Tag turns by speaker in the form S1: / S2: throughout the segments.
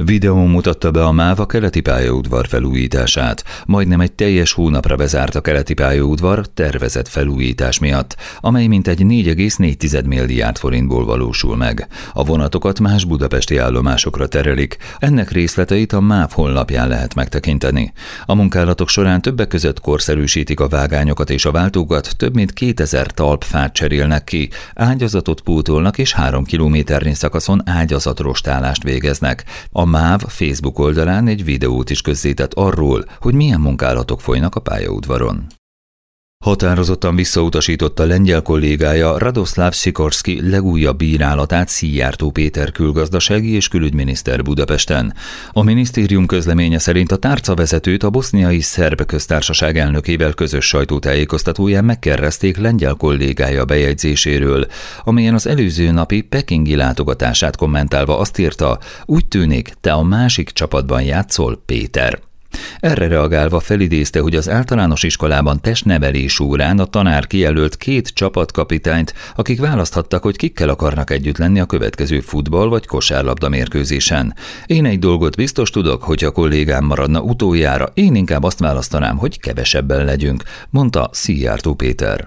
S1: Videón mutatta be a MÁV a keleti pályaudvar felújítását. Majdnem egy teljes hónapra bezárt a keleti pályaudvar tervezett felújítás miatt, amely mintegy 4,4 milliárd forintból valósul meg. A vonatokat más budapesti állomásokra terelik, ennek részleteit a MÁV honlapján lehet megtekinteni. A munkálatok során többek között korszerűsítik a vágányokat és a váltókat, több mint 2000 talpfát cserélnek ki, ágyazatot pótolnak és 3 kilométernyi szakaszon ágyazatrostálást végeznek. A MÁV Facebook oldalán egy videót is közzétett arról, hogy milyen munkálatok folynak a pályaudvaron. Határozottan visszautasította lengyel kollégája Radoszláv Sikorszky legújabb bírálatát Szijjártó Péter külgazdasági és külügyminiszter Budapesten. A minisztérium közleménye szerint a tárcavezetőt a boszniai szerb köztársaság elnökével közös sajtótájékoztatóján megkérdezték lengyel kollégája bejegyzéséről, amelyen az előző napi pekingi látogatását kommentálva azt írta: úgy tűnik, te a másik csapatban játszol, Péter. Erre reagálva felidézte, hogy az általános iskolában testnevelés órán a tanár kijelölt 2 csapatkapitányt, akik választhattak, hogy kikkel akarnak együtt lenni a következő futball vagy kosárlabda mérkőzésen. Én egy dolgot biztos tudok, hogy a kollégám maradna utoljára, én inkább azt választanám, hogy kevesebben legyünk, mondta Szijjártó Péter.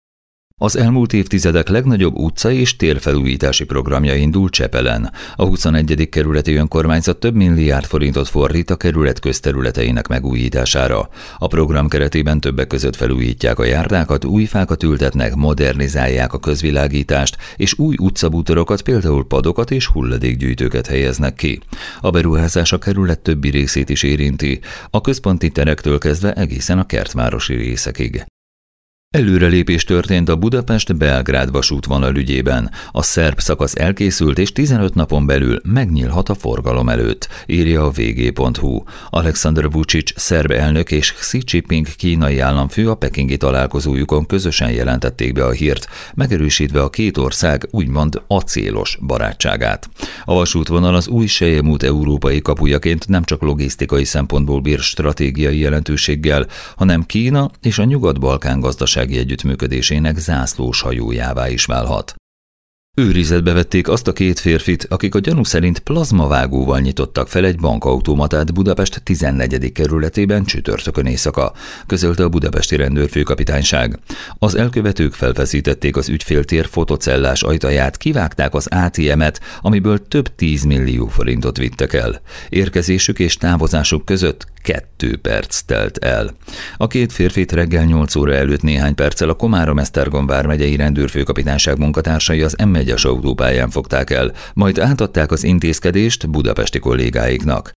S1: Az elmúlt évtizedek legnagyobb utca- és térfelújítási programja indul Csepelen. A 21. kerületi önkormányzat több milliárd forintot fordít a kerület közterületeinek megújítására. A program keretében többek között felújítják a járdákat, új fákat ültetnek, modernizálják a közvilágítást, és új utcabútorokat, például padokat és hulladékgyűjtőket helyeznek ki. A beruházás a kerület többi részét is érinti, a központi terektől kezdve egészen a kertvárosi részekig. Előrelépés történt a Budapest-Belgrád vasútvonal ügyében. A szerb szakasz elkészült, és 15 napon belül megnyílhat a forgalom előtt, írja a vg.hu. Alexander Vučić szerb elnök és Xi Jinping kínai államfő a pekingi találkozójukon közösen jelentették be a hírt, megerősítve a két ország úgymond acélos barátságát. A vasútvonal az új selyemút európai kapujaként nem csak logisztikai szempontból bír stratégiai jelentőséggel, hanem Kína és a Nyugat-Balkán gazdasági együttműködésének zászlós hajójává is válhat. Őrizetbe vették azt a 2 férfit, akik a gyanú szerint plazmavágóval nyitottak fel egy bankautomatát Budapest 14. kerületében csütörtökön éjszaka, közölte a budapesti rendőrfőkapitányság. Az elkövetők felfeszítették az ügyféltér fotocellás ajtaját, kivágták az ATM-et, amiből több 10 millió forintot vittek el. Érkezésük és távozásuk között 2 perc telt el. A 2 férfit reggel 8 óra előtt néhány perccel a Komárom-Esztergom vármegyei rendőrfőkapitányság munkatársai az M1-es autópályán fogták el, majd átadták az intézkedést budapesti kollégáiknak.